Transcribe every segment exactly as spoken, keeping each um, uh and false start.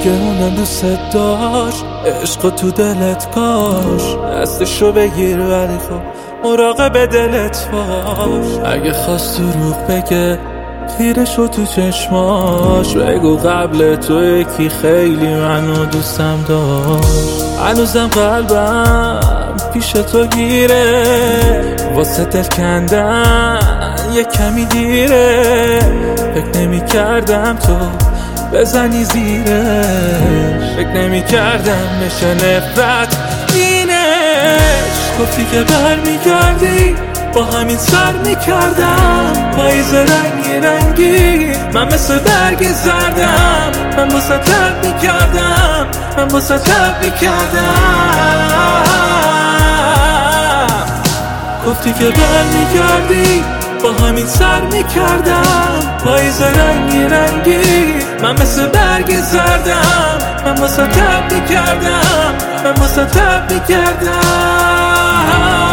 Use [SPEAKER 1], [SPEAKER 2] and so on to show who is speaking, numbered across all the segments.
[SPEAKER 1] اگه اونم دوست داشت عشق تو دلت کاش دستشو بگیر ولی خب مراقب دلت باش. اگه خواست دروغ بگه خیره شو تو چشماش، بگو قبل تو یکی خیلی منو دوستم داشت. هنوزم قلبم پیش تو گیره، واسه دل کندن یه کمی دیره. فکر نمی کردم تو بزنی زیرش، فکر نمی کردم بشه نفرت اینش. گفتی که بر می گردی با همین سر می کردم، پاییز رنگی رنگی من مثل برگ زردم. من باسه تب می کردم، من باسه تب می کردم. گفتی که بر می گردی با همین سر می کردم، پاییز رنگی رنگی من مثل برگ زردم. من باسه تب می کردم، من باسه تب می کردم.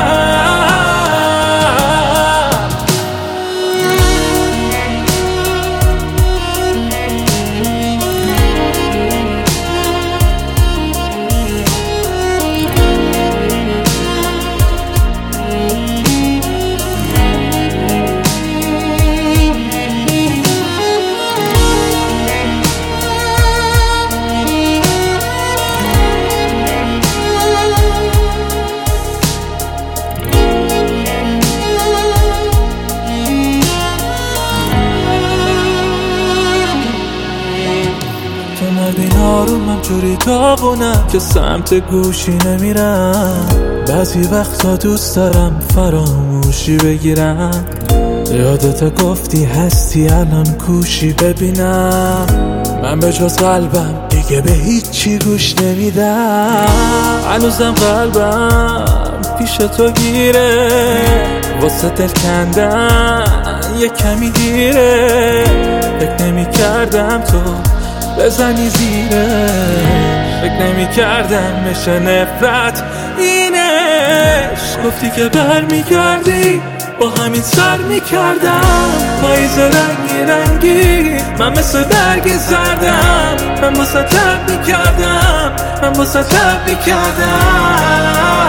[SPEAKER 1] این آرومم جوری داغونم که سمت گوشی نمیرم. بعضی وقتا دوست دارم فراموشی بگیرم، یادت گفتی هستی الان کوشی ببینم. من به جز قلبم دیگه به هیچی گوش نمیدم. هنوزم قلبم پیش تو گیره، واسه دل کندن یه کمی دیره. فکر نمی کردم تو بزنی زیره، فکر نمی کردم بشه نفرت اینش. گفتی که بر می گردی با همین سر می کردم، پاییز رنگی رنگی من مثل برگ زردم. من باسه تب می کردم، من باسه تب می کردم.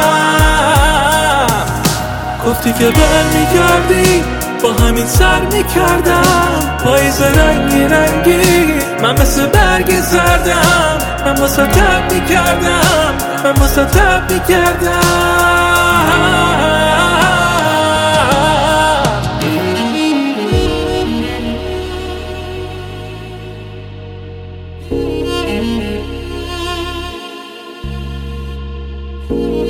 [SPEAKER 1] گفتی که بر می گردی با همین سر می کردم، پاییز رنگی رنگی من مثل برگ زردم. من باسه تب می کردم، من باسه تب می کردم.
[SPEAKER 2] Thank you.